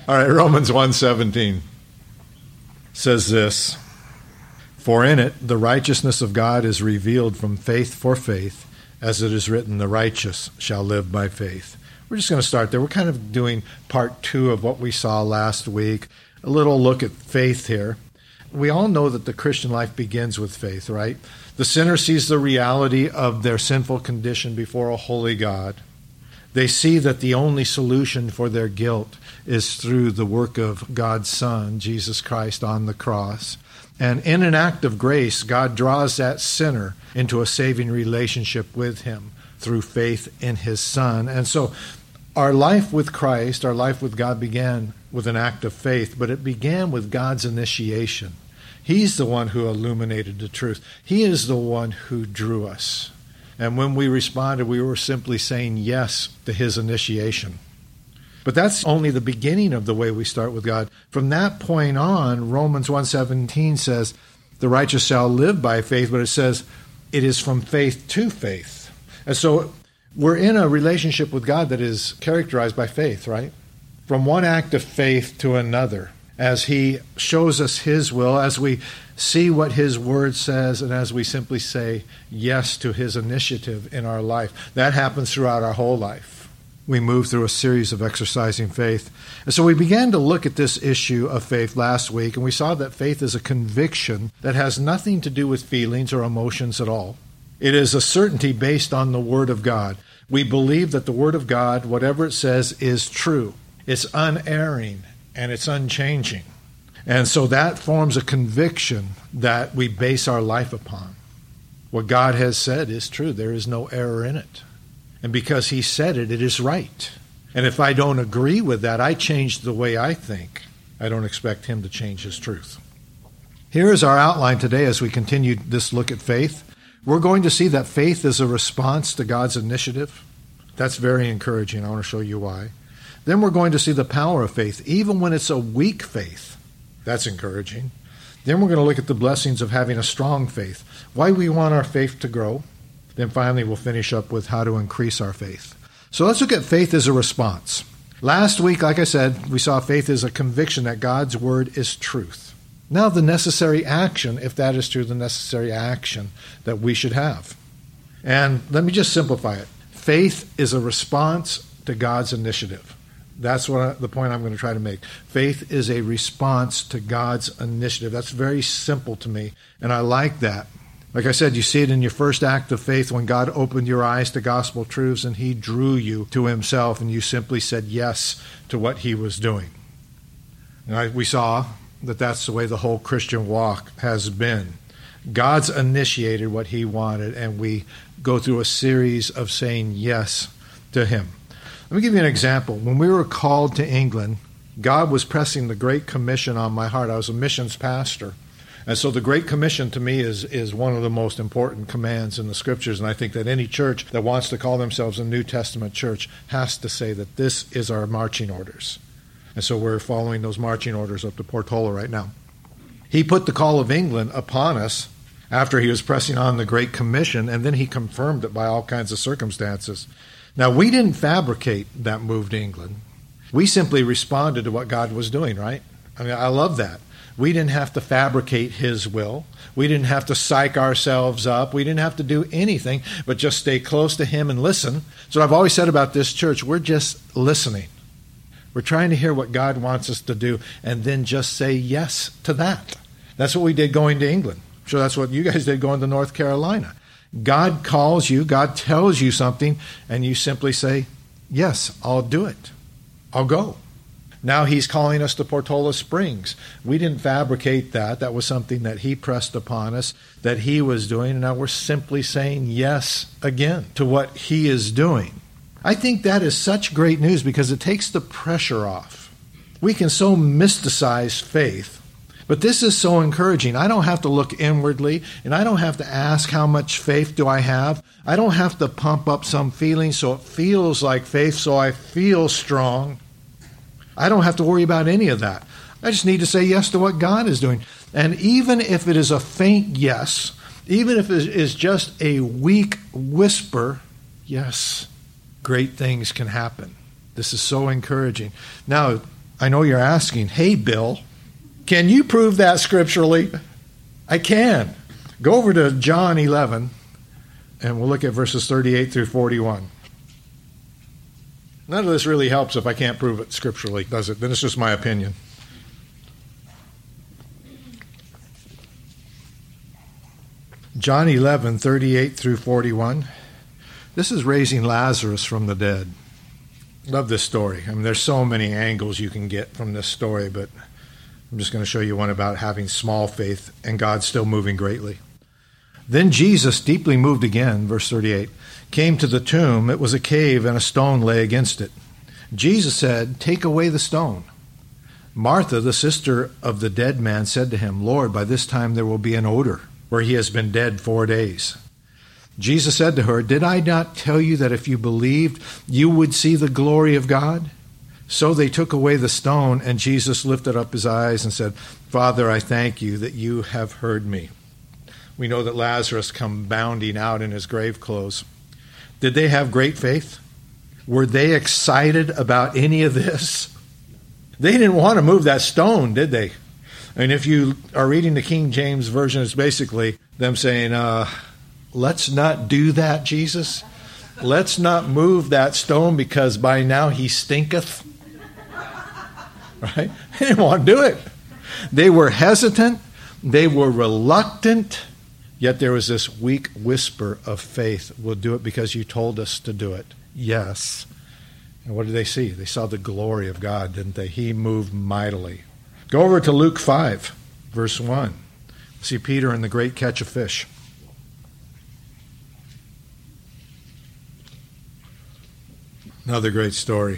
All right, Romans 1:17 says this, "For in it the righteousness of God is revealed from faith for faith, as it is written, the righteous shall live by faith." We're just going to start there. We're kind of doing part 2 of what we saw last week, a little look at faith here. We all know that the Christian life begins with faith, right? The sinner sees the reality of their sinful condition before a holy God. They see that the only solution for their guilt is through the work of God's Son, Jesus Christ, on the cross. And in an act of grace, God draws that sinner into a saving relationship with him through faith in his Son. And so our life with Christ, our life with God began with an act of faith, but it began with God's initiation. He's the one who illuminated the truth. He is the one who drew us. And when we responded, we were simply saying yes to his initiation. But that's only the beginning of the way we start with God. From that point on, Romans 1:17 says, the righteous shall live by faith, but it says it is from faith to faith. And so we're in a relationship with God that is characterized by faith, right? From one act of faith to another, as he shows us his will, as we see what his word says, and as we simply say yes to his initiative in our life. That happens throughout our whole life. We move through a series of exercising faith. And so we began to look at this issue of faith last week, and we saw that faith is a conviction that has nothing to do with feelings or emotions at all. It is a certainty based on the Word of God. We believe that the Word of God, whatever it says, is true. It's unerring and it's unchanging. And so that forms a conviction that we base our life upon. What God has said is true. There is no error in it. And because he said it, it is right. And if I don't agree with that, I change the way I think. I don't expect him to change his truth. Here is our outline today as we continue this look at faith. We're going to see that faith is a response to God's initiative. That's very encouraging. I want to show you why. Then we're going to see the power of faith, even when it's a weak faith. That's encouraging. Then we're going to look at the blessings of having a strong faith, why we want our faith to grow. Then finally, we'll finish up with how to increase our faith. So let's look at faith as a response. Last week, like I said, we saw faith as a conviction that God's word is truth. Now the necessary action, if that is true, the necessary action that we should have. And let me just simplify it. Faith is a response to God's initiative. That's the point I'm going to try to make. Faith is a response to God's initiative. That's very simple to me, and I like that. Like I said, you see it in your first act of faith when God opened your eyes to gospel truths and he drew you to himself, and you simply said yes to what he was doing. And we saw that that's the way the whole Christian walk has been. God's initiated what he wanted, and we go through a series of saying yes to him. Let me give you an example. When we were called to England, God was pressing the Great Commission on my heart. I was a missions pastor. And so the Great Commission to me is one of the most important commands in the Scriptures. And I think that any church that wants to call themselves a New Testament church has to say that this is our marching orders. And so we're following those marching orders up to Portola right now. He put the call of England upon us after he was pressing on the Great Commission, and then he confirmed it by all kinds of circumstances. Now, we didn't fabricate that move to England. We simply responded to what God was doing, right? I mean, I love that. We didn't have to fabricate his will. We didn't have to psych ourselves up. We didn't have to do anything but just stay close to him and listen. So I've always said about this church, we're just listening. We're trying to hear what God wants us to do and then just say yes to that. That's what we did going to England. I'm sure that's what you guys did going to North Carolina. God calls you, God tells you something, and you simply say, yes, I'll do it. I'll go. Now he's calling us to Portola Springs. We didn't fabricate that. That was something that he pressed upon us, that he was doing, and now we're simply saying yes again to what he is doing. I think that is such great news because it takes the pressure off. We can so mysticize faith. But this is so encouraging. I don't have to look inwardly, and I don't have to ask how much faith do I have. I don't have to pump up some feeling so it feels like faith, so I feel strong. I don't have to worry about any of that. I just need to say yes to what God is doing. And even if it is a faint yes, even if it is just a weak whisper, yes, great things can happen. This is so encouraging. Now, I know you're asking, hey, Bill, can you prove that scripturally? I can. Go over to John 11, and we'll look at verses 38 through 41. None of this really helps if I can't prove it scripturally, does it? Then it's just my opinion. John 11, 38 through 41. This is raising Lazarus from the dead. Love this story. I mean, there's so many angles you can get from this story, but I'm just going to show you one about having small faith and God still moving greatly. Then Jesus, deeply moved again, verse 38, came to the tomb. It was a cave, and a stone lay against it. Jesus said, "Take away the stone." Martha, the sister of the dead man, said to him, "Lord, by this time there will be an odor, for he has been dead 4 days." Jesus said to her, "Did I not tell you that if you believed, you would see the glory of God?" So they took away the stone, and Jesus lifted up his eyes and said, "Father, I thank you that you have heard me." We know that Lazarus come bounding out in his grave clothes. Did they have great faith? Were they excited about any of this? They didn't want to move that stone, did they? And if you are reading the King James Version, it's basically them saying, let's not do that, Jesus. Let's not move that stone because by now he stinketh. Right? They didn't want to do it. They were hesitant. They were reluctant. Yet there was this weak whisper of faith. We'll do it because you told us to do it. Yes. And what did they see? They saw the glory of God, didn't they? He moved mightily. Go over to Luke 5, verse 1. See Peter and the great catch of fish. Another great story.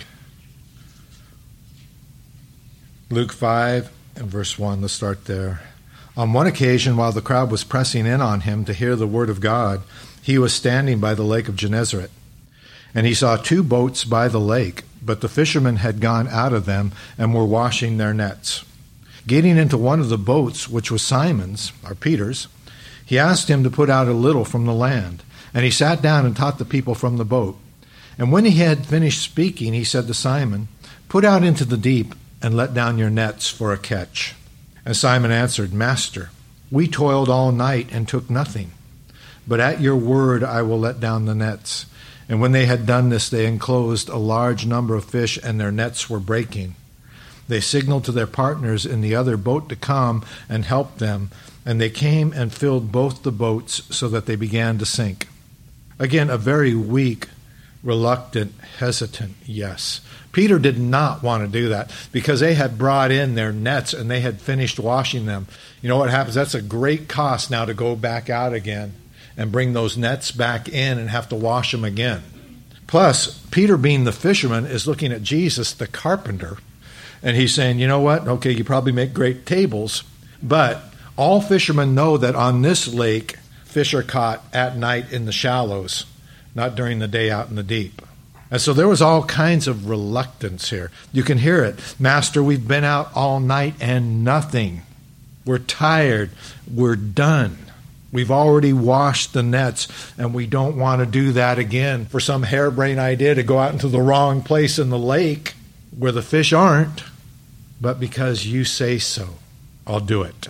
Luke 5 and verse 1. Let's start there. On one occasion, while the crowd was pressing in on him to hear the word of God, he was standing by the lake of Gennesaret. And he saw 2 boats by the lake, but the fishermen had gone out of them and were washing their nets. Getting into one of the boats, which was Simon's, or Peter's, he asked him to put out a little from the land. And he sat down and taught the people from the boat. And when he had finished speaking, he said to Simon, "Put out into the deep and let down your nets for a catch." And Simon answered, "Master, we toiled all night and took nothing. But at your word I will let down the nets." And when they had done this, they enclosed a large number of fish, and their nets were breaking. They signaled to their partners in the other boat to come and help them, and they came and filled both the boats so that they began to sink. Again, a very weak, reluctant, hesitant yes. Peter did not want to do that because they had brought in their nets and they had finished washing them. You know what happens? That's a great cost now to go back out again and bring those nets back in and have to wash them again. Plus, Peter, being the fisherman, is looking at Jesus, the carpenter, and he's saying, you know what? Okay, you probably make great tables, but all fishermen know that on this lake, fish are caught at night in the shallows, not during the day out in the deep. And so there was all kinds of reluctance here. You can hear it. "Master, we've been out all night and nothing. We're tired. We're done. We've already washed the nets, and we don't want to do that again for some harebrained idea to go out into the wrong place in the lake where the fish aren't. But because you say so, I'll do it."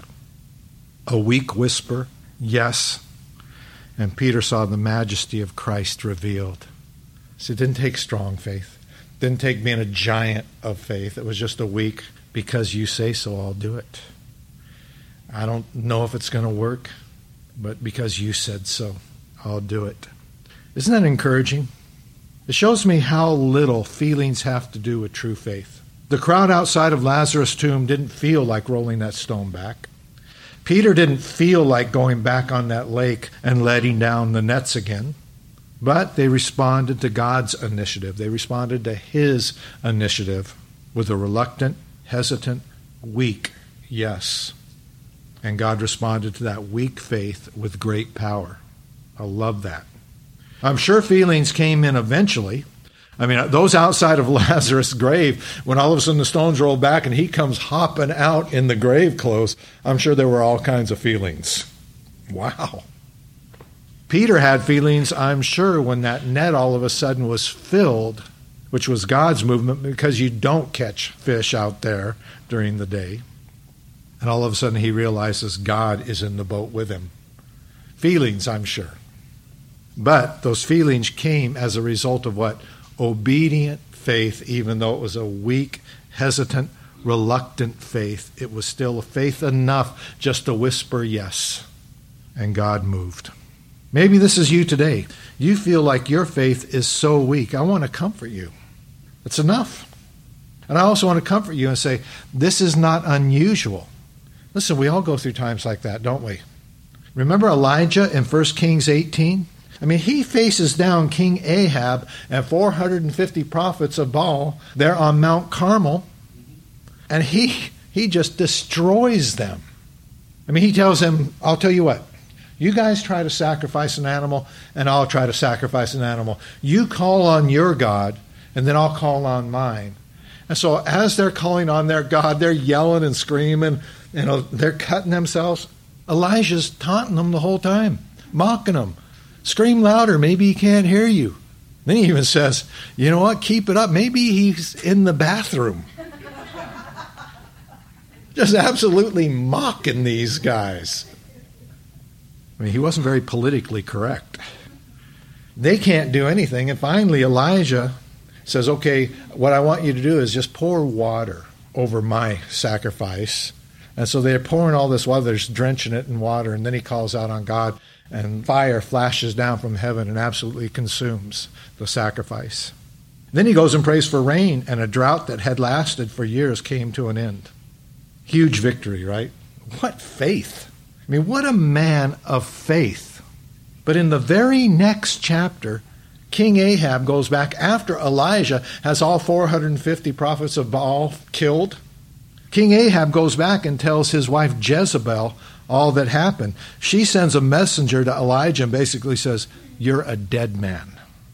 A weak whisper, yes. And Peter saw the majesty of Christ revealed. So it didn't take strong faith. It didn't take being a giant of faith. It was just a weak, because you say so, I'll do it. I don't know if it's going to work, but because you said so, I'll do it. Isn't that encouraging? It shows me how little feelings have to do with true faith. The crowd outside of Lazarus' tomb didn't feel like rolling that stone back. Peter didn't feel like going back on that lake and letting down the nets again. But they responded to God's initiative. They responded to his initiative with a reluctant, hesitant, weak yes. And God responded to that weak faith with great power. I love that. I'm sure feelings came in eventually. I mean, those outside of Lazarus' grave, when all of a sudden the stones roll back and he comes hopping out in the grave clothes, I'm sure there were all kinds of feelings. Wow. Peter had feelings, I'm sure, when that net all of a sudden was filled which was God's movement, because you don't catch fish out there during the day. And all of a sudden he realizes God is in the boat with him. Feelings, I'm sure. But those feelings came as a result of what? Obedient faith, even though it was a weak, hesitant, reluctant faith. It was still faith enough just to whisper yes. And God moved. Maybe this is you today. You feel like your faith is so weak. I want to comfort you. It's enough. And I also want to comfort you and say, this is not unusual. Listen, we all go through times like that, don't we? Remember Elijah in 1 Kings 18? I mean, he faces down King Ahab and 450 prophets of Baal there on Mount Carmel, and he just destroys them. I mean, he tells them, I'll tell you what, you guys try to sacrifice an animal, and I'll try to sacrifice an animal. You call on your God, and then I'll call on mine. And so as they're calling on their God, they're yelling and screaming, they're cutting themselves. Elijah's taunting them the whole time, mocking them. Scream louder, maybe he can't hear you. Then he even says, you know what, keep it up. Maybe he's in the bathroom. Just absolutely mocking these guys. I mean, he wasn't very politically correct. They can't do anything. And finally, Elijah says, okay, what I want you to do is just pour water over my sacrifice. And so they're pouring all this water, they're just drenching it in water. And then he calls out on God, and fire flashes down from heaven and absolutely consumes the sacrifice. Then he goes and prays for rain, and a drought that had lasted for years came to an end. Huge victory, right? What faith! I mean, what a man of faith. But in the very next chapter, King Ahab goes back after Elijah has all 450 prophets of Baal killed. King Ahab goes back and tells his wife Jezebel all that happened. She sends a messenger to Elijah and basically says, you're a dead man.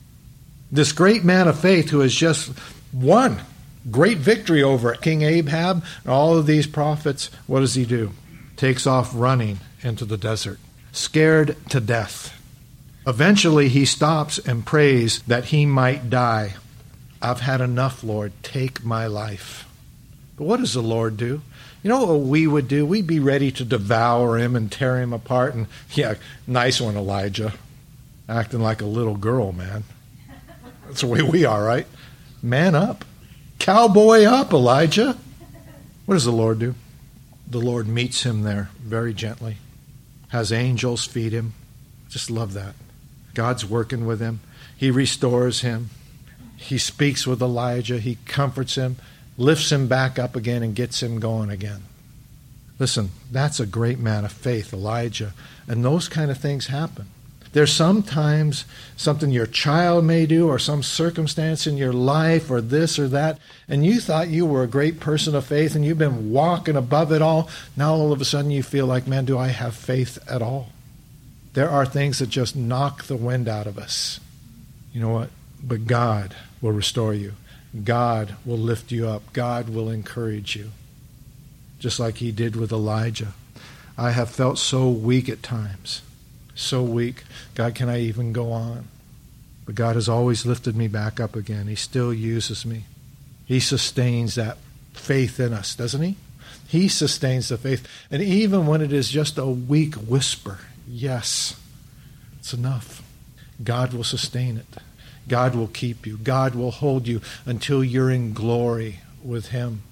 This great man of faith who has just won great victory over King Ahab and all of these prophets, what does he do? Takes off running into the desert, scared to death. Eventually he stops and prays that he might die. I've had enough, Lord. Take my life. But what does the Lord do? You know what we would do? We'd be ready to devour him and tear him apart. And yeah, nice one, Elijah. Acting like a little girl, man. That's the way we are, right? Man up. Cowboy up, Elijah. What does the Lord do? The Lord meets him there very gently. Has angels feed him. Just love that. God's working with him. He restores him. He speaks with Elijah. He comforts him, lifts him back up again, and gets him going again. Listen, that's a great man of faith, Elijah. And those kind of things happen. There's sometimes something your child may do or some circumstance in your life or this or that, and you thought you were a great person of faith and you've been walking above it all. Now all of a sudden you feel like, man, do I have faith at all? There are things that just knock the wind out of us. You know what? But God will restore you. God will lift you up. God will encourage you. Just like he did with Elijah. I have felt so weak at times. So weak. God, can I even go on? But God has always lifted me back up again. He still uses me. He sustains that faith in us, doesn't he? He sustains the faith. And even when it is just a weak whisper, yes, it's enough. God will sustain it. God will keep you. God will hold you until you're in glory with him.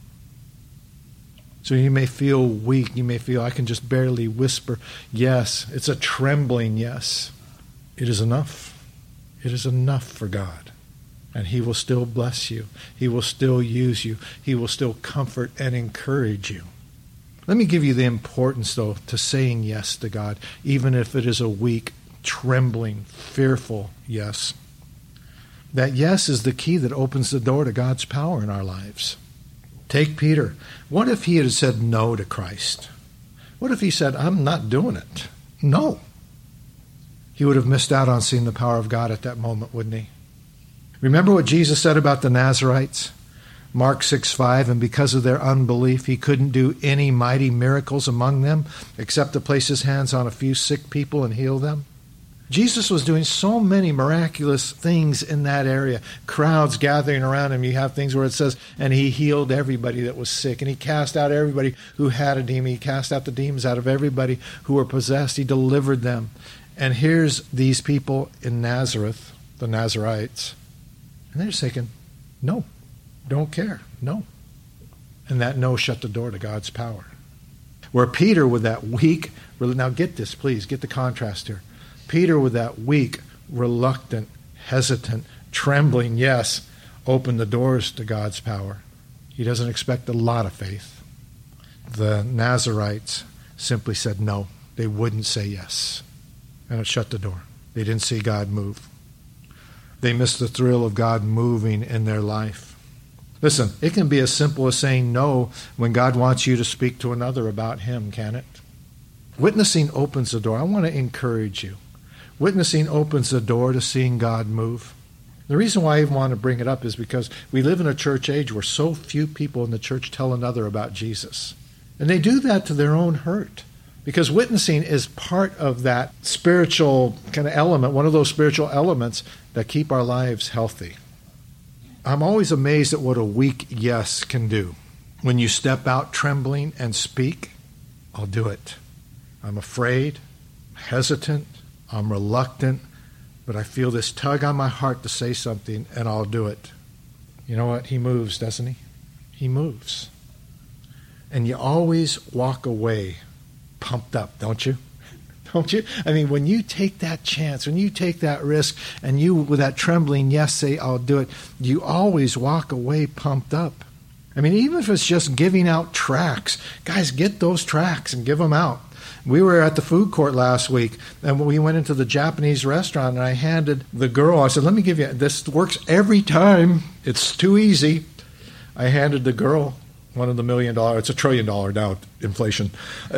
So you may feel weak. You may feel, I can just barely whisper. Yes, it's a trembling yes. It is enough. It is enough for God. And he will still bless you. He will still use you. He will still comfort and encourage you. Let me give you the importance, though, to saying yes to God, even if it is a weak, trembling, fearful yes. That yes is the key that opens the door to God's power in our lives. Take Peter. What if he had said no to Christ? What if he said, I'm not doing it? No. He would have missed out on seeing the power of God at that moment, wouldn't he? Remember what Jesus said about the Nazarites? Mark 6:5, and because of their unbelief, he couldn't do any mighty miracles among them except to place his hands on a few sick people and heal them. Jesus was doing so many miraculous things in that area. Crowds gathering around him. You have things where it says, and he healed everybody that was sick. And he cast out everybody who had a demon. He cast out the demons out of everybody who were possessed. He delivered them. And here's these people in Nazareth, the Nazarites. And they're just thinking, no, don't care, no. And that no shut the door to God's power. Where Peter with that weak, now get this, please, get the contrast here. Peter with that weak, reluctant, hesitant, trembling yes opened the doors to God's power. He doesn't expect a lot of faith. The Nazarites simply said no. They wouldn't say yes. And it shut the door. They didn't see God move. They missed the thrill of God moving in their life. Listen, it can be as simple as saying no when God wants you to speak to another about him, can it? Witnessing opens the door. I want to encourage you. Witnessing opens the door to seeing God move. The reason why I even want to bring it up is because we live in a church age where so few people in the church tell another about Jesus. And they do that to their own hurt. Because witnessing is part of that spiritual kind of element, one of those spiritual elements that keep our lives healthy. I'm always amazed at what a weak yes can do. When you step out trembling and speak, I'll do it. I'm afraid, hesitant, I'm reluctant, but I feel this tug on my heart to say something, and I'll do it. You know what? He moves, doesn't he? He moves. And you always walk away pumped up, don't you? Don't you? I mean, when you take that chance, when you take that risk, and you, with that trembling, yes, say, I'll do it, you always walk away pumped up. I mean, even if it's just giving out tracts, guys, get those tracts and give them out. We were at the food court last week, and we went into the Japanese restaurant, and I handed the girl, I said, let me give you, this works every time. It's too easy. I handed the girl one of the $1 million, it's $1 trillion now, inflation.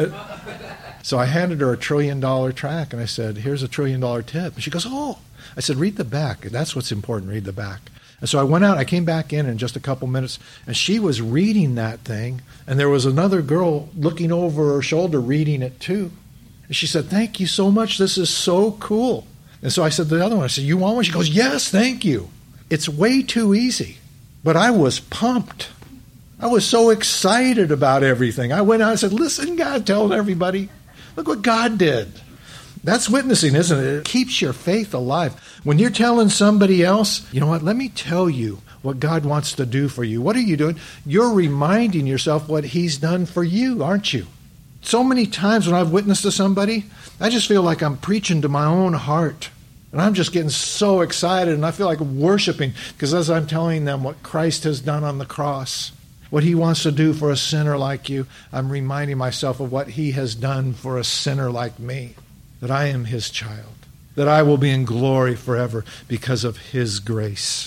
So I handed her $1 trillion tract, and I said, here's $1 trillion tip. And she goes, oh. I said, read the back. That's what's important, read the back. And so I went out, I came back in just a couple minutes, and she was reading that thing, and there was another girl looking over her shoulder reading it too. And she said, thank you so much, this is so cool. And so I said to the other one, I said, you want one? She goes, yes, thank you. It's way too easy. But I was pumped. I was so excited about everything. I went out and said, listen, God told everybody, look what God did. That's witnessing, isn't it? It keeps your faith alive. When you're telling somebody else, you know what, let me tell you what God wants to do for you. What are you doing? You're reminding yourself what he's done for you, aren't you? So many times when I've witnessed to somebody, I just feel like I'm preaching to my own heart. And I'm just getting so excited, and I feel like worshiping, because as I'm telling them what Christ has done on the cross, what he wants to do for a sinner like you, I'm reminding myself of what he has done for a sinner like me. That I am his child, that I will be in glory forever because of his grace.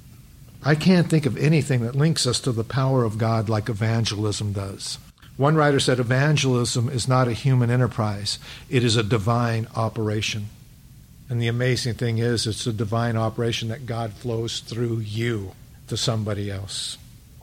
I can't think of anything that links us to the power of God like evangelism does. One writer said evangelism is not a human enterprise. It is a divine operation. And the amazing thing is it's a divine operation that God flows through you to somebody else.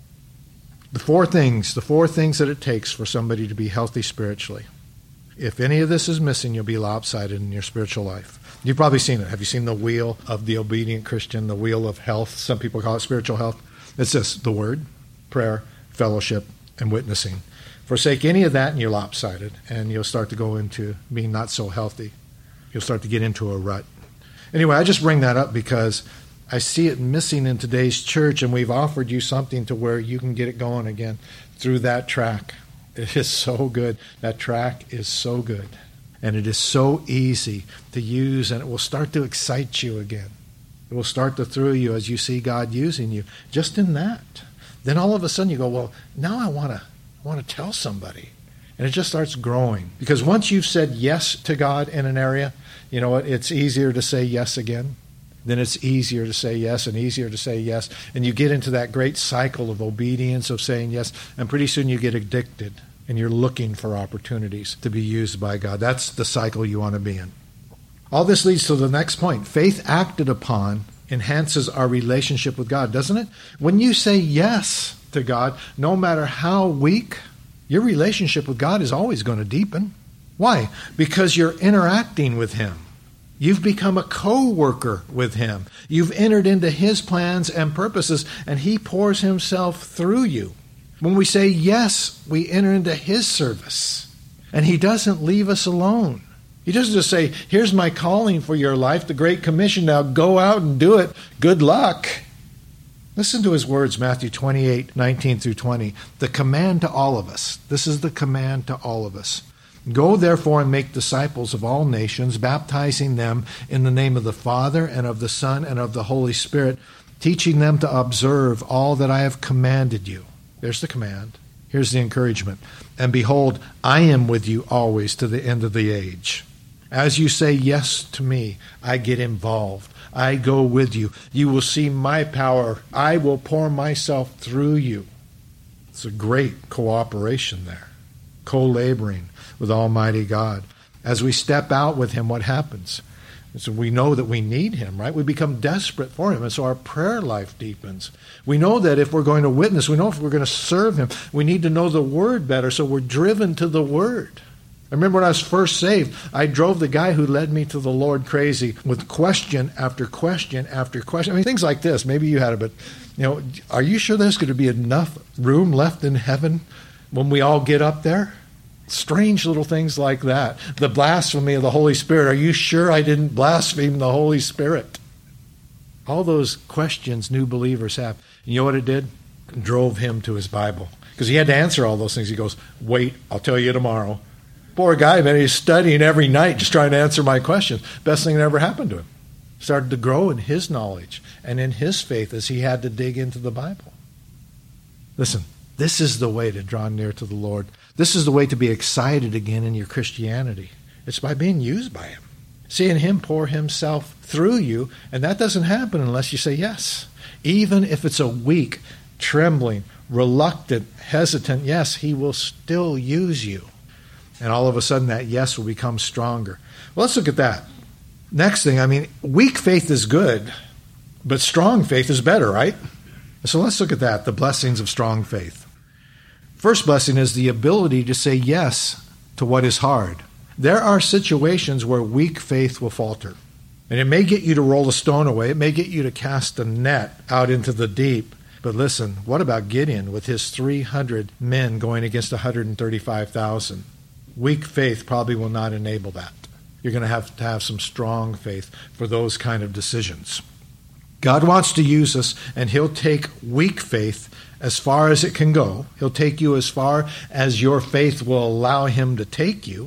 The four things that it takes for somebody to be healthy spiritually. If any of this is missing, you'll be lopsided in your spiritual life. You've probably seen it. Have you seen the wheel of the obedient Christian, the wheel of health? Some people call it spiritual health. It's this, the word, prayer, fellowship, and witnessing. Forsake any of that and you're lopsided, and you'll start to go into being not so healthy. You'll start to get into a rut. Anyway, I just bring that up because I see it missing in today's church, and we've offered you something to where you can get it going again through that track. It is so good. That track is so good. And it is so easy to use, and it will start to excite you again. It will start to thrill you as you see God using you just in that. Then all of a sudden you go, well, now I want to tell somebody. And it just starts growing. Because once you've said yes to God in an area, you know what? It's easier to say yes again. Then it's easier to say yes and easier to say yes. And you get into that great cycle of obedience, of saying yes, and pretty soon you get addicted and you're looking for opportunities to be used by God. That's the cycle you want to be in. All this leads to the next point. Faith acted upon enhances our relationship with God, doesn't it? When you say yes to God, no matter how weak, your relationship with God is always going to deepen. Why? Because you're interacting with him. You've become a co-worker with him. You've entered into his plans and purposes, and he pours himself through you. When we say yes, we enter into his service. And he doesn't leave us alone. He doesn't just say, here's my calling for your life, the Great Commission, now go out and do it. Good luck. Listen to his words, Matthew 28:19-20. The command to all of us. This is the command to all of us. Go therefore and make disciples of all nations, baptizing them in the name of the Father and of the Son and of the Holy Spirit, teaching them to observe all that I have commanded you. There's the command. Here's the encouragement. And behold, I am with you always to the end of the age. As you say yes to me, I get involved. I go with you. You will see my power. I will pour myself through you. It's a great cooperation there. Co-laboring with Almighty God. As we step out with him, what happens? So we know that we need him, right? We become desperate for him, and so our prayer life deepens. We know that if we're going to witness, we know if we're going to serve him, we need to know the Word better, so we're driven to the Word. I remember when I was first saved, I drove the guy who led me to the Lord crazy with question after question after question. I mean, things like this. Maybe you had it, but, are you sure there's going to be enough room left in heaven when we all get up there? Strange little things like that. The blasphemy of the Holy Spirit. Are you sure I didn't blaspheme the Holy Spirit? All those questions new believers have. And you know what it did? It drove him to his Bible. Because he had to answer all those things. He goes, wait, I'll tell you tomorrow. Poor guy, man, he's studying every night just trying to answer my questions. Best thing that ever happened to him. Started to grow in his knowledge and in his faith as he had to dig into the Bible. Listen, this is the way to draw near to the Lord. This is the way to be excited again in your Christianity. It's by being used by him. Seeing him pour himself through you, and that doesn't happen unless you say yes. Even if it's a weak, trembling, reluctant, hesitant yes, he will still use you. And all of a sudden that yes will become stronger. Well, let's look at that. Next thing, weak faith is good, but strong faith is better, right? So let's look at that, the blessings of strong faith. First blessing is the ability to say yes to what is hard. There are situations where weak faith will falter. And it may get you to roll a stone away. It may get you to cast a net out into the deep. But listen, what about Gideon with his 300 men going against 135,000? Weak faith probably will not enable that. You're going to have some strong faith for those kind of decisions. God wants to use us, and he'll take weak faith as far as it can go. He'll take you as far as your faith will allow him to take you.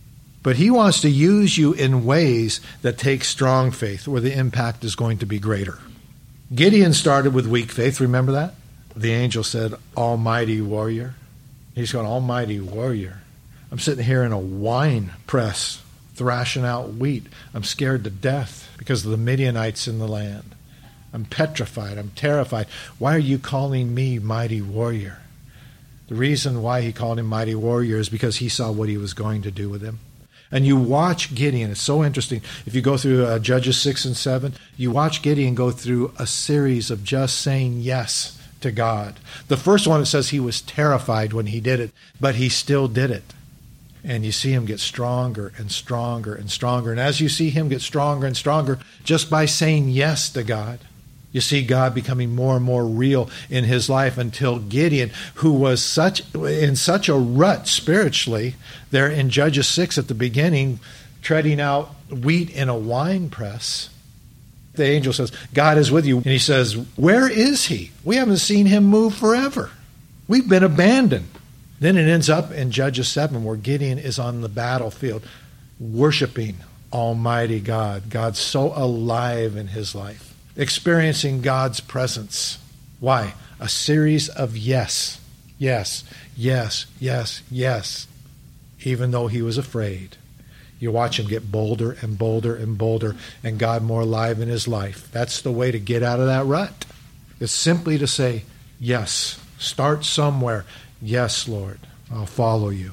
But he wants to use you in ways that take strong faith, where the impact is going to be greater. Gideon started with weak faith. Remember that? The angel said, Almighty warrior. He's going, Almighty warrior. I'm sitting here in a wine press, thrashing out wheat. I'm scared to death because of the Midianites in the land. I'm petrified. I'm terrified. Why are you calling me mighty warrior? The reason why he called him mighty warrior is because he saw what he was going to do with him. And you watch Gideon. It's so interesting. If you go through Judges 6 and 7, you watch Gideon go through a series of just saying yes to God. The first one, it says he was terrified when he did it, but he still did it. And you see him get stronger and stronger and stronger. And as you see him get stronger and stronger, just by saying yes to God, you see God becoming more and more real in his life, until Gideon, who was in such a rut spiritually, there in Judges 6 at the beginning, treading out wheat in a wine press, the angel says, God is with you. And he says, where is he? We haven't seen him move forever. We've been abandoned. Then it ends up in Judges 7 where Gideon is on the battlefield worshiping Almighty God. God's so alive in his life, experiencing God's presence. Why? A series of yes, yes, yes, yes, yes, even though he was afraid. You watch him get bolder and bolder and bolder, and God more alive in his life. That's the way to get out of that rut. It's simply to say yes. Start somewhere. Yes, Lord, I'll follow you.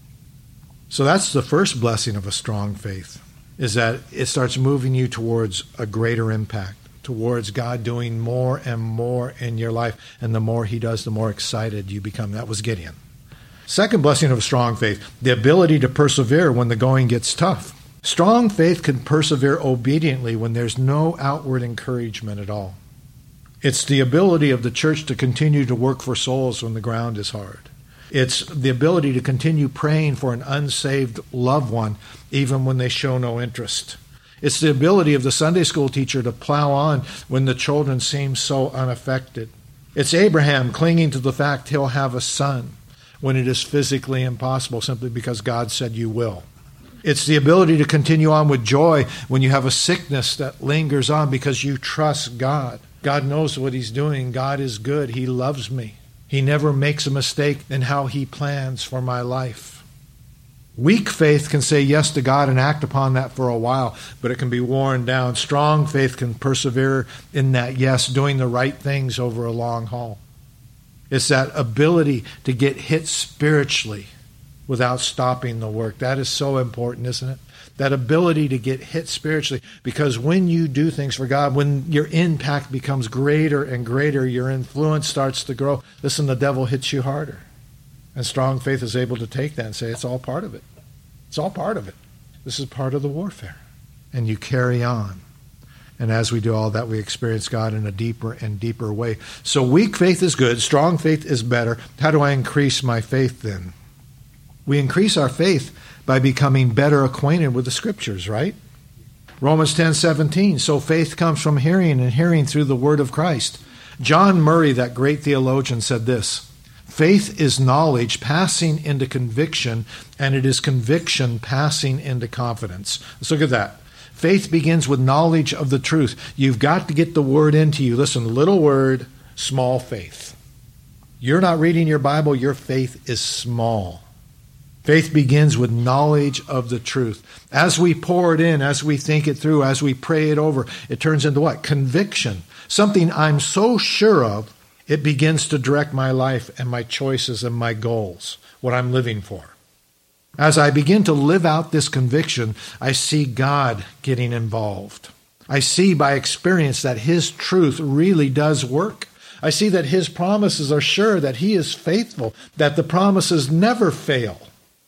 So that's the first blessing of a strong faith, is that it starts moving you towards a greater impact, towards God doing more and more in your life. And the more he does, the more excited you become. That was Gideon. Second blessing of a strong faith, the ability to persevere when the going gets tough. Strong faith can persevere obediently when there's no outward encouragement at all. It's the ability of the church to continue to work for souls when the ground is hard. It's the ability to continue praying for an unsaved loved one even when they show no interest. It's the ability of the Sunday school teacher to plow on when the children seem so unaffected. It's Abraham clinging to the fact he'll have a son when it is physically impossible simply because God said you will. It's the ability to continue on with joy when you have a sickness that lingers on because you trust God. God knows what he's doing. God is good. He loves me. He never makes a mistake in how he plans for my life. Weak faith can say yes to God and act upon that for a while, but it can be worn down. Strong faith can persevere in that yes, doing the right things over a long haul. It's that ability to get hit spiritually without stopping the work. That is so important, isn't it? That ability to get hit spiritually, because when you do things for God, when your impact becomes greater and greater, your influence starts to grow. Listen, the devil hits you harder. And strong faith is able to take that and say, it's all part of it. It's all part of it. This is part of the warfare. And you carry on. And as we do all that, we experience God in a deeper and deeper way. So weak faith is good. Strong faith is better. How do I increase my faith then? We increase our faith by becoming better acquainted with the Scriptures, right? Romans 10:17, so faith comes from hearing, and hearing through the word of Christ. John Murray, that great theologian, said this, faith is knowledge passing into conviction, and it is conviction passing into confidence. Let's look at that. Faith begins with knowledge of the truth. You've got to get the word into you. Listen, little word, small faith. You're not reading your Bible, your faith is small. Faith begins with knowledge of the truth. As we pour it in, as we think it through, as we pray it over, it turns into what? Conviction. Something I'm so sure of, it begins to direct my life and my choices and my goals, what I'm living for. As I begin to live out this conviction, I see God getting involved. I see by experience that his truth really does work. I see that his promises are sure, that he is faithful, that the promises never fail.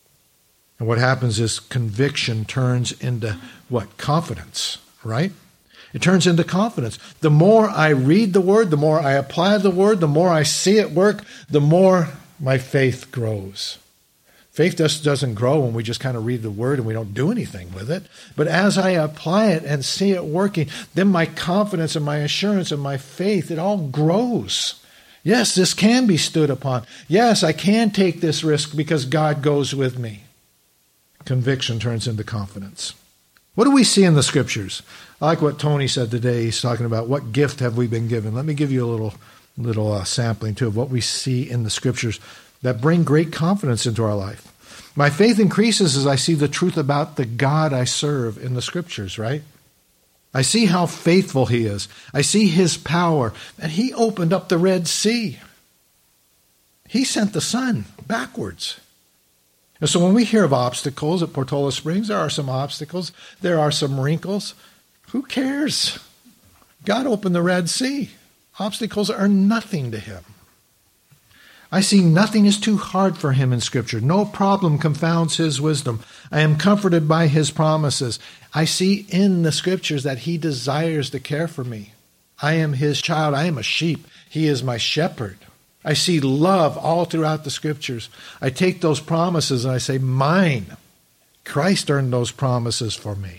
And what happens is conviction turns into what? Confidence, right? It turns into confidence. The more I read the word, the more I apply the word, the more I see it work, the more my faith grows. Faith just doesn't grow when we just kind of read the word and we don't do anything with it. But as I apply it and see it working, then my confidence and my assurance and my faith, it all grows. Yes, this can be stood upon. Yes, I can take this risk because God goes with me. Conviction turns into confidence. What do we see in the Scriptures? I like what Tony said today. He's talking about what gift have we been given. Let me give you a little sampling, too, of what we see in the Scriptures that bring great confidence into our life. My faith increases as I see the truth about the God I serve in the Scriptures, right? I see how faithful he is. I see his power. And he opened up the Red Sea. He sent the sun backwards. And so when we hear of obstacles at Portola Springs, there are some obstacles. There are some wrinkles. Who cares? God opened the Red Sea. Obstacles are nothing to him. I see nothing is too hard for him in Scripture. No problem confounds his wisdom. I am comforted by his promises. I see in the Scriptures that he desires to care for me. I am his child. I am a sheep. He is my shepherd. I see love all throughout the Scriptures. I take those promises and I say, mine. Christ earned those promises for me.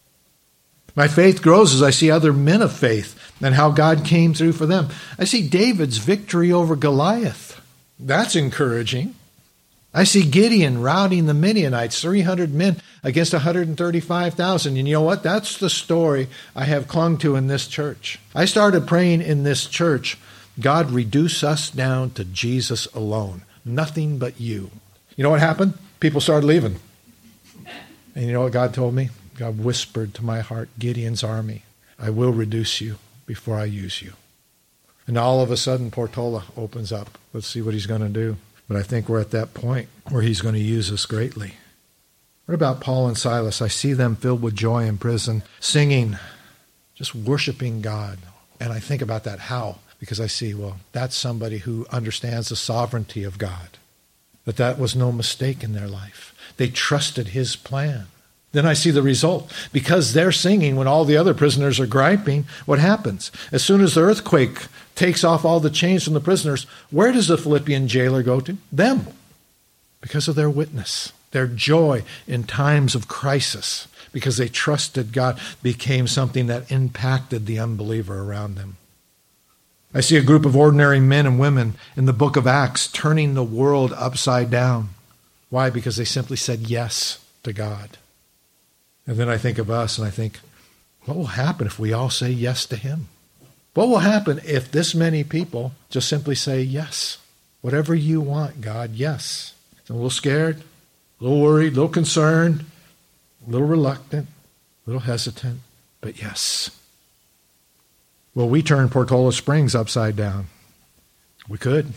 My faith grows as I see other men of faith and how God came through for them. I see David's victory over Goliath. That's encouraging. I see Gideon routing the Midianites, 300 men against 135,000. And you know what? That's the story I have clung to in this church. I started praying in this church, God, reduce us down to Jesus alone. Nothing but you. You know what happened? People started leaving. And you know what God told me? God whispered to my heart, Gideon's army, I will reduce you before I use you. And all of a sudden, Portola opens up. Let's see what he's going to do. But I think we're at that point where he's going to use us greatly. What about Paul and Silas? I see them filled with joy in prison, singing, just worshiping God. And I think about that. How? Because I see, well, that's somebody who understands the sovereignty of God. That was no mistake in their life. They trusted his plan. Then I see the result. Because they're singing when all the other prisoners are griping, what happens? As soon as the earthquake takes off all the chains from the prisoners, where does the Philippian jailer go to? Them. Because of their witness. Their joy in times of crisis. Because they trusted God became something that impacted the unbeliever around them. I see a group of ordinary men and women in the book of Acts turning the world upside down. Why? Because they simply said yes to God. And then I think of us and I think, what will happen if we all say yes to him? What will happen if this many people just simply say yes? Whatever you want, God, yes. I'm a little scared, a little worried, a little concerned, a little reluctant, a little hesitant, but yes. Will we turn Portola Springs upside down? We could.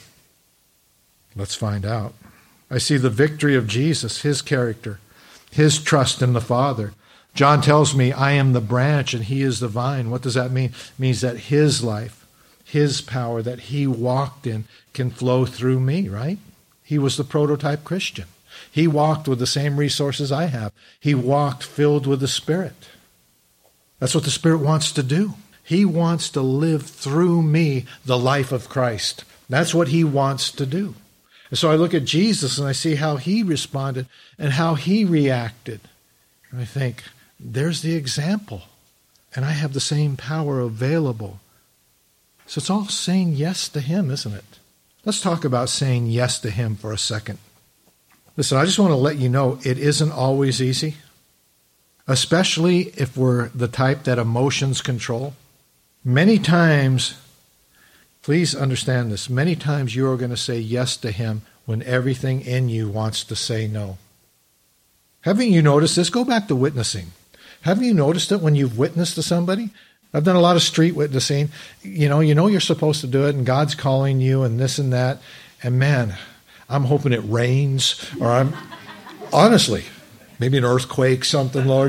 Let's find out. I see the victory of Jesus, his character, his trust in the Father. John tells me, I am the branch and he is the vine. What does that mean? It means that his life, his power that he walked in can flow through me, right? He was the prototype Christian. He walked with the same resources I have. He walked filled with the Spirit. That's what the Spirit wants to do. He wants to live through me the life of Christ. That's what he wants to do. And so I look at Jesus and I see how he responded and how he reacted. And I think, there's the example. And I have the same power available. So it's all saying yes to him, isn't it? Let's talk about saying yes to him for a second. Listen, I just want to let you know it isn't always easy, especially if we're the type that emotions control. Many times, please understand this, many times you are going to say yes to him when everything in you wants to say no. Haven't you noticed this? Go back to witnessing. Haven't you noticed it when you've witnessed to somebody? I've done a lot of street witnessing. You know you're supposed to do it, and God's calling you and this and that. And man, I'm hoping it rains, or honestly, maybe an earthquake, something, Lord.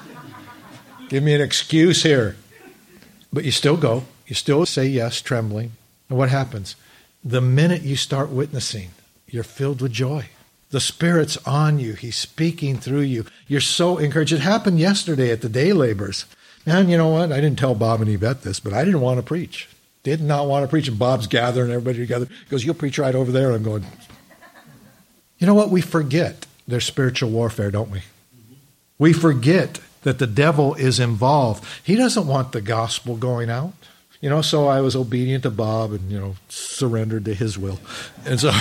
Give me an excuse here. But you still go. You still say yes, trembling. And what happens? The minute you start witnessing, you're filled with joy. The Spirit's on you. He's speaking through you. You're so encouraged. It happened yesterday at the day laborers. Man, you know what? I didn't tell Bob and Yvette this, but I didn't want to preach. Did not want to preach. And Bob's gathering everybody together. He goes, you'll preach right over there. And I'm going, you know what? We forget there's spiritual warfare, don't we? We forget that the devil is involved. He doesn't want the gospel going out. So I was obedient to Bob and, surrendered to his will. And so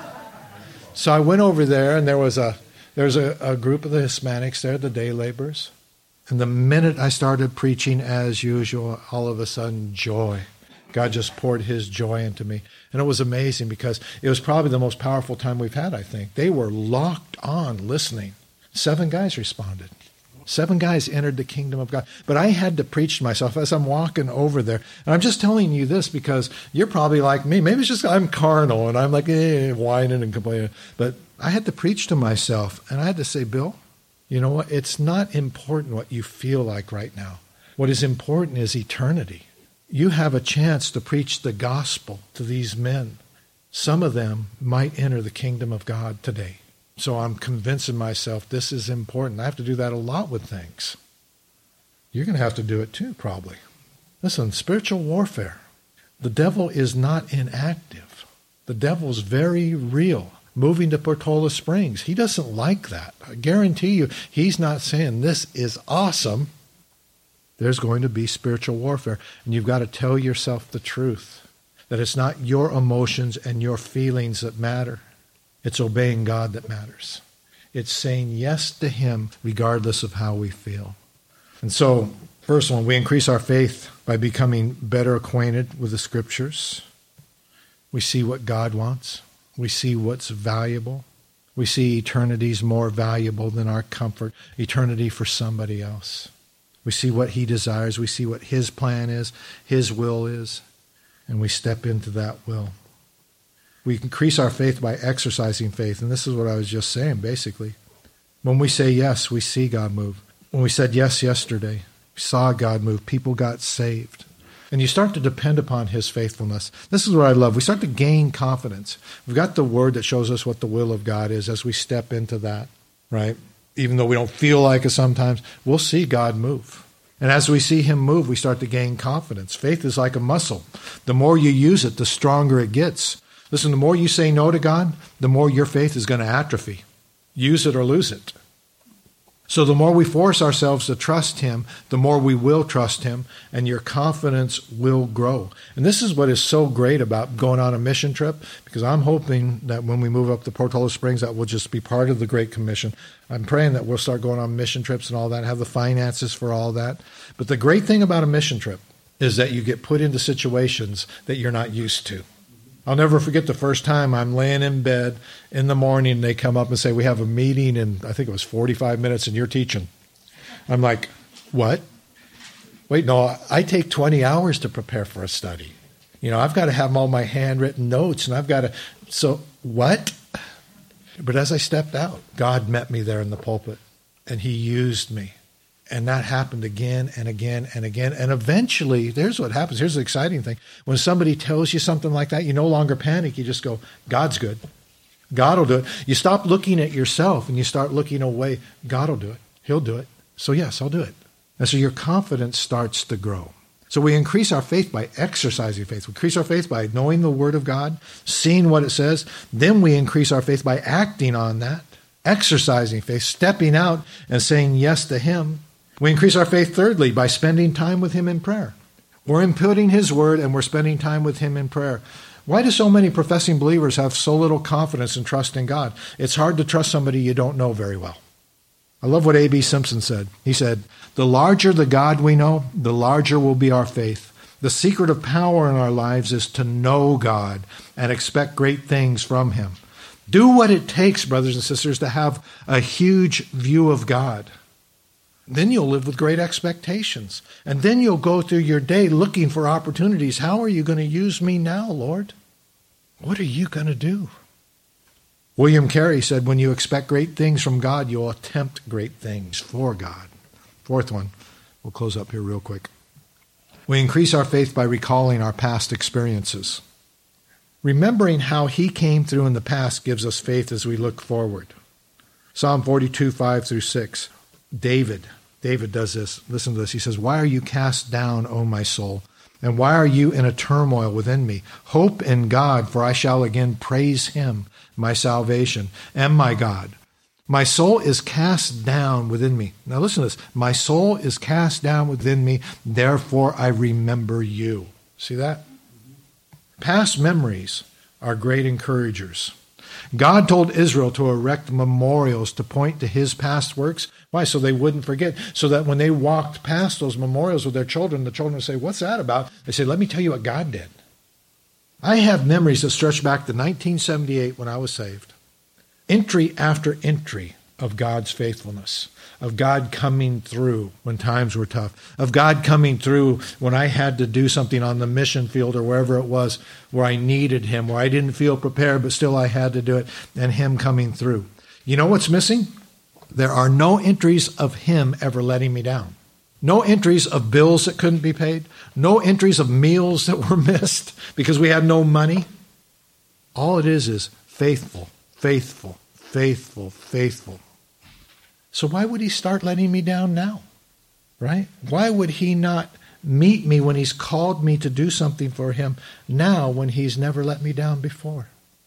so I went over there, and there was a group of the Hispanics there, the day laborers. And the minute I started preaching as usual, all of a sudden, joy. God just poured his joy into me. And it was amazing because it was probably the most powerful time we've had, I think. They were locked on listening. 7 guys responded. 7 guys entered the kingdom of God. But I had to preach to myself as I'm walking over there. And I'm just telling you this because you're probably like me. Maybe it's just I'm carnal and I'm like whining and complaining. But I had to preach to myself. And I had to say, Bill, you know what? It's not important what you feel like right now. What is important is eternity. You have a chance to preach the gospel to these men. Some of them might enter the kingdom of God today. So I'm convincing myself this is important. I have to do that a lot with things. You're going to have to do it too, probably. Listen, spiritual warfare. The devil is not inactive. The devil's very real. Moving to Portola Springs, he doesn't like that. I guarantee you, he's not saying this is awesome. There's going to be spiritual warfare. And you've got to tell yourself the truth. That it's not your emotions and your feelings that matter. It's obeying God that matters. It's saying yes to him regardless of how we feel. And so, first one, we increase our faith by becoming better acquainted with the Scriptures. We see what God wants. We see what's valuable. We see eternity's more valuable than our comfort. Eternity for somebody else. We see what he desires. We see what his plan is, his will is, and we step into that will. We increase our faith by exercising faith. And this is what I was just saying, basically. When we say yes, we see God move. When we said yes yesterday, we saw God move. People got saved. And you start to depend upon his faithfulness. This is what I love. We start to gain confidence. We've got the word that shows us what the will of God is as we step into that, right? even though we don't feel like it sometimes, we'll see God move. And as we see him move, we start to gain confidence. Faith is like a muscle. The more you use it, the stronger it gets. Listen, the more you say no to God, the more your faith is going to atrophy. Use it or lose it. So the more we force ourselves to trust him, the more we will trust him, and your confidence will grow. And this is what is so great about going on a mission trip, because I'm hoping that when we move up to Portola Springs, that will just be part of the Great Commission. I'm praying that we'll start going on mission trips and all that, have the finances for all that. But the great thing about a mission trip is that you get put into situations that you're not used to. I'll never forget the first time I'm laying in bed in the morning and they come up and say, we have a meeting in, I think it was 45 minutes and you're teaching. I'm like, what? Wait, no, I take 20 hours to prepare for a study. You know, I've got to have all my handwritten notes and I've got to, so what? But as I stepped out, God met me there in the pulpit and he used me. And that happened again and again and again. And eventually, there's what happens. Here's the exciting thing. When somebody tells you something like that, you no longer panic. You just go, God's good. God will do it. You stop looking at yourself and you start looking away. God will do it. He'll do it. So yes, I'll do it. And so your confidence starts to grow. So we increase our faith by exercising faith. We increase our faith by knowing the Word of God, seeing what it says. Then we increase our faith by acting on that, exercising faith, stepping out and saying yes to him. We increase our faith, thirdly, by spending time with him in prayer. We're inputting his word and we're spending time with him in prayer. Why do so many professing believers have so little confidence and trust in God? It's hard to trust somebody you don't know very well. I love what A.B. Simpson said. He said, the larger the God we know, the larger will be our faith. The secret of power in our lives is to know God and expect great things from him. Do what it takes, brothers and sisters, to have a huge view of God. Then you'll live with great expectations. And then you'll go through your day looking for opportunities. How are you going to use me now, Lord? What are you going to do? William Carey said, when you expect great things from God, you'll attempt great things for God. Fourth one, we'll close up here real quick. We increase our faith by recalling our past experiences. Remembering how he came through in the past gives us faith as we look forward. Psalm 42, 5-6. David does this. Listen to this. He says, why are you cast down, O my soul? And why are you in a turmoil within me? Hope in God, for I shall again praise him, my salvation and my God. My soul is cast down within me. Now listen to this. My soul is cast down within me, therefore I remember you. See that? Past memories are great encouragers. God told Israel to erect memorials to point to his past works. Why? So they wouldn't forget. So that when they walked past those memorials with their children, the children would say, what's that about? They say, let me tell you what God did. I have memories that stretch back to 1978 when I was saved. Entry after entry of God's faithfulness, of God coming through when times were tough, of God coming through when I had to do something on the mission field or wherever it was where I needed him, where I didn't feel prepared, but still I had to do it, and him coming through. You know what's missing? There are no entries of him ever letting me down. No entries of bills that couldn't be paid. No entries of meals that were missed because we had no money. All it is faithful, faithful, faithful, faithful. So why would he start letting me down now? Right? Why would he not meet me when he's called me to do something for him now when he's never let me down before?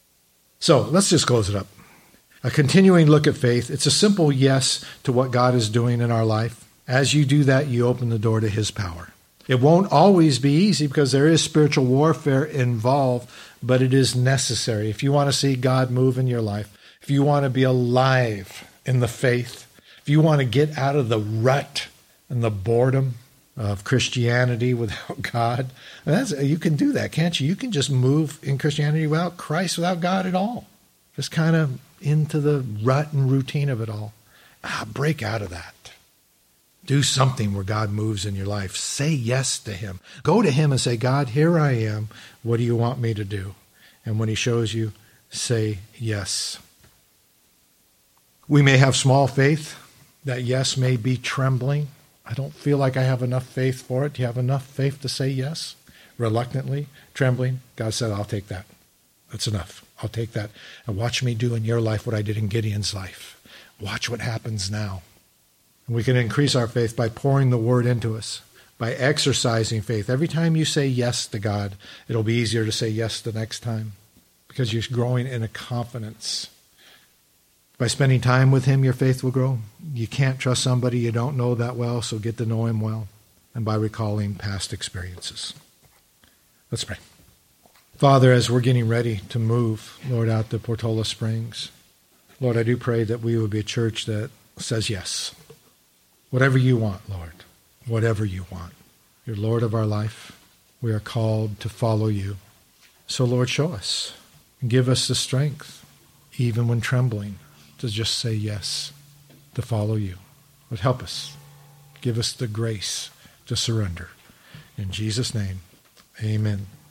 So let's just close it up. A continuing look at faith. It's a simple yes to what God is doing in our life. As you do that, you open the door to his power. It won't always be easy because there is spiritual warfare involved, but it is necessary. If you want to see God move in your life, if you want to be alive in the faith, if you want to get out of the rut and the boredom of Christianity without God, you can do that, can't you? You can just move in Christianity without Christ, without God at all. Just kind of into the rut and routine of it all. Break out of that. Do something where God moves in your life. Say yes to him. Go to him and say, God, here I am. What do you want me to do? And when he shows you, say yes. We may have small faith. That yes may be trembling. I don't feel like I have enough faith for it. Do you have enough faith to say yes? Reluctantly, trembling. God said, I'll take that. That's enough. I'll take that. And watch me do in your life what I did in Gideon's life. Watch what happens now. And we can increase our faith by pouring the word into us, by exercising faith. Every time you say yes to God, it'll be easier to say yes the next time because you're growing in a confidence. By spending time with him, your faith will grow. You can't trust somebody you don't know that well, so get to know him well. And by recalling past experiences. Let's pray. Father, as we're getting ready to move, Lord, out to Portola Springs, Lord, I do pray that we would be a church that says yes. Whatever you want, Lord, whatever you want. You're Lord of our life. We are called to follow you. So, Lord, show us. Give us the strength, even when trembling, to just say yes, to follow you. Lord, help us. Give us the grace to surrender. In Jesus' name, amen.